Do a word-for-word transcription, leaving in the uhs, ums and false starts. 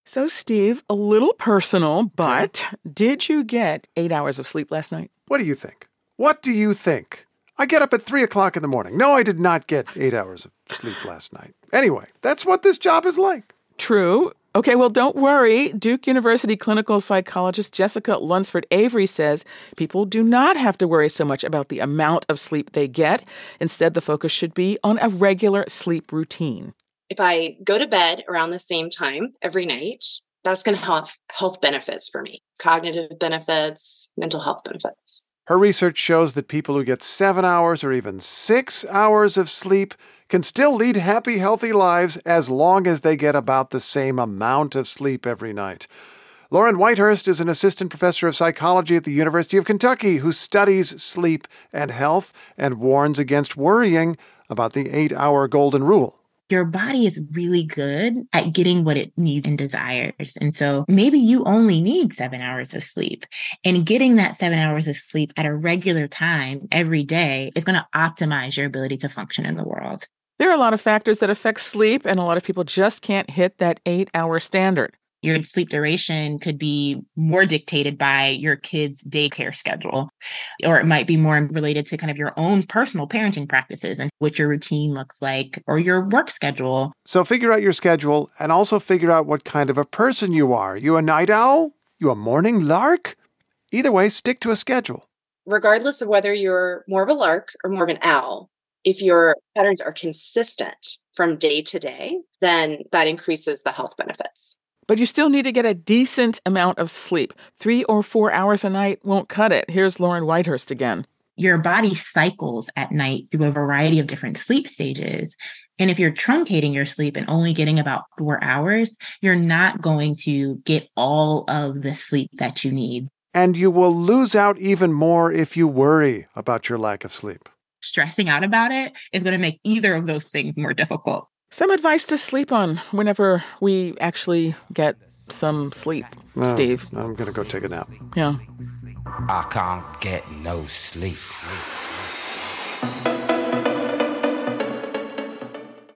So, Steve, a little personal, but did you get eight hours of sleep last night? What do you think? What do you think? I get up at three o'clock in the morning. No, I did not get eight hours of sleep last night. Anyway, that's what this job is like. True. Okay, well, don't worry. Duke University clinical psychologist Jessica Lunsford Avery says people do not have to worry so much about the amount of sleep they get. Instead, the focus should be on a regular sleep routine. If I go to bed around the same time every night, that's going to have health benefits for me, cognitive benefits, mental health benefits. Her research shows that people who get seven hours or even six hours of sleep can still lead happy, healthy lives as long as they get about the same amount of sleep every night. Lauren Whitehurst is an assistant professor of psychology at the University of Kentucky who studies sleep and health and warns against worrying about the eight-hour golden rule. Your body is really good at getting what it needs and desires. And so maybe you only need seven hours of sleep. And getting that seven hours of sleep at a regular time every day is going to optimize your ability to function in the world. There are a lot of factors that affect sleep, and a lot of people just can't hit that eight-hour standard. Your sleep duration could be more dictated by your kid's daycare schedule, or it might be more related to kind of your own personal parenting practices and what your routine looks like, or your work schedule. So figure out your schedule and also figure out what kind of a person you are. You a night owl? You a morning lark? Either way, stick to a schedule. Regardless of whether you're more of a lark or more of an owl, if your patterns are consistent from day to day, then that increases the health benefits. But you still need to get a decent amount of sleep. Three or four hours a night won't cut it. Here's Lauren Whitehurst again. Your body cycles at night through a variety of different sleep stages. And if you're truncating your sleep and only getting about four hours, you're not going to get all of the sleep that you need. And you will lose out even more if you worry about your lack of sleep. Stressing out about it is going to make either of those things more difficult. Some advice to sleep on whenever we actually get some sleep, no, Steve. I'm going to go take a nap. Yeah. I can't get no sleep.